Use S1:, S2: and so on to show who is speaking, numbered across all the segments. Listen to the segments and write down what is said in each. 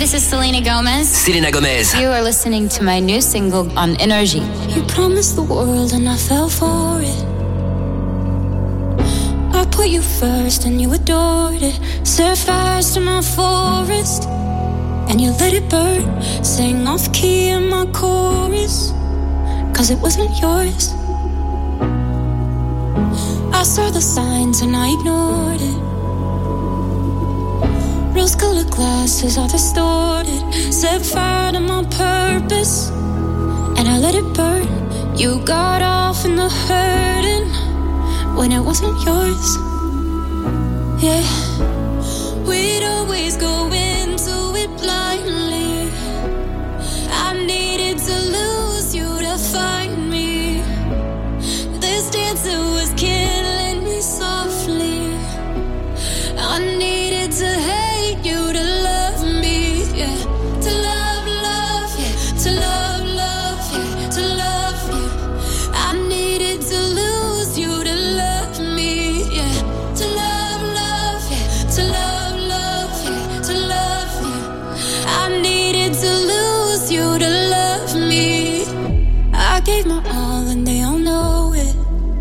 S1: this is Selena Gomez.
S2: Selena Gomez.
S1: You are listening to my new single on Energy.
S3: You promised the world and I fell for it. I put you first and you adored it. Set fires to my forest and you let it burn. Sang off key in my chorus, 'cause it wasn't yours. I saw the signs and I ignored it. Rose-colored glasses are distorted. Set fire to my purpose and I let it burn. You got off in the hurting when it wasn't yours. Yeah, we'd always go into it blindly. I needed to lose you to find me. This dancer was killing me softly. I needed to hate you to love me, yeah. To love, love, yeah. To love, love, yeah. To love you. I needed to lose you to love me, yeah. To love, love, yeah. To love, love, yeah. To love you. I needed to lose you to love me. I gave my all and they all know it.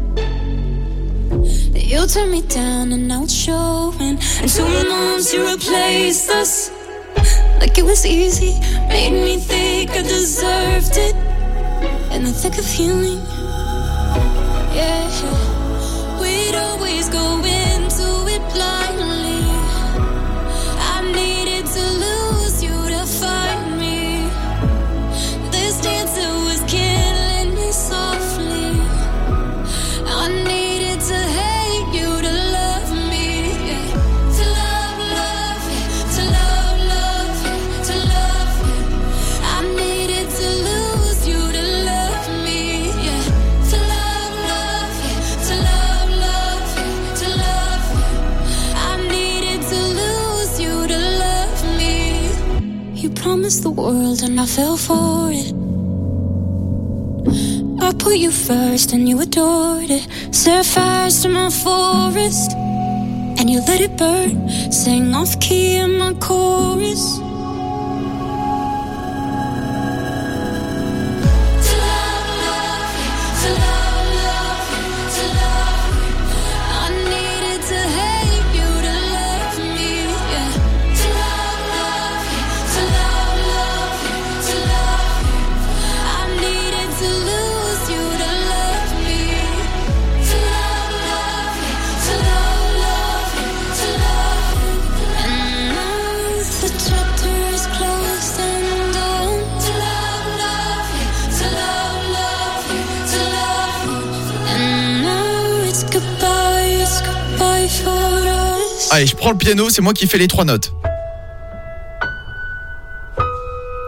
S3: You turned me down and now it's showing. And 2 months you replaced us like it was easy. Made me think I deserved it in the thick of healing. Yeah, we'd always go into it blindly. I needed to lose you to find me. This dancer was killing me softly. I needed to hate you to love me, yeah. To love, love, yeah. To love, love, yeah. To love you. I needed to lose you to love me, yeah. To love, love, yeah. To love, love, yeah. To love you. I needed to lose you to love me. You promised the world and I fell for it. I put you first and you adored it. Set fires to my forest and you let it burn. Sang off key in my chorus. To love, love, yeah. To love, love, yeah. To love you. I needed to hate you to love me, yeah. To love, love, yeah. To love, love, yeah. To love you. I needed to lose you to love me. To love, love, yeah. To love, love, yeah. To love you. And now the chapter is closed and done. To love, love, yeah. To love, love, yeah. To love you. And now it's goodbye for us.
S4: Allez, je prends le piano, c'est moi qui fais les 3 notes.